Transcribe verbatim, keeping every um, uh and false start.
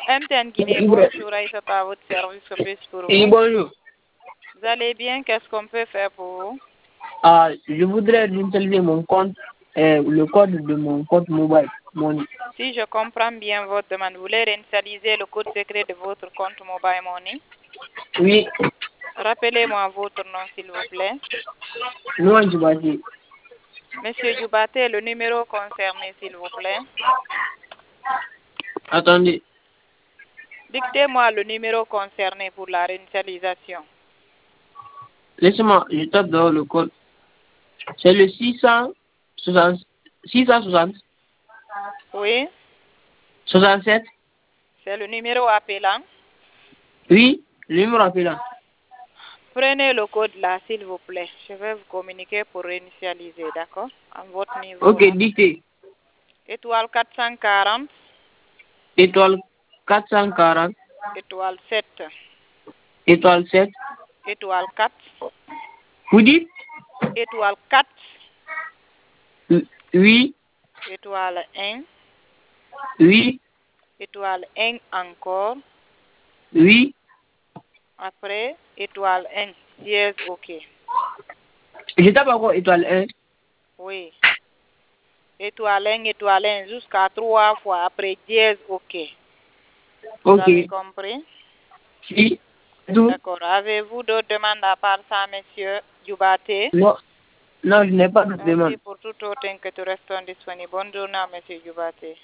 M T N Guinée, bonjour, Aïssa, à votre service, que puis-je pour vous? Oui, bonjour. Vous allez bien? Qu'est-ce qu'on peut faire pour vous? Ah, je voudrais réinstaller mon compte, euh, le code de mon compte mobile. Mon... Si je comprends bien votre demande, vous voulez réinitialiser le code secret de votre compte Mobile Money? Oui. Rappelez-moi votre nom, s'il vous plaît. Non, je vais dire. Monsieur Djoubaté, le numéro concerné, s'il vous plaît. Attendez. Dictez-moi le numéro concerné pour la réinitialisation. Laissez-moi, je tape dans le code. C'est le six cent soixante. six cent soixante. Oui. soixante-sept. C'est le numéro appelant. Oui, le numéro appelant. Prenez le code là, s'il vous plaît. Je vais vous communiquer pour réinitialiser, d'accord? À votre niveau. Ok, Là. dictez. Étoile quatre cent quarante. Étoile quatre cent quarante. Étoile sept. Étoile sept. Étoile quatre. Vous dites? Étoile quatre. Oui. Étoile un. Oui. Étoile un encore. Oui. Après, étoile un. Dièse, ok. Je tape encore étoile un. Oui. Étoile un, étoile un, jusqu'à trois fois. Après, dièse, ok. Vous Ok. avez compris? Oui. D'accord. Avez-vous d'autres demandes à part ça, monsieur Djoubaté? Non. Non, je n'ai pas de demande. Merci pour toute autre inquiétude. Restons disponibles. Bonne journée, monsieur Djoubaté.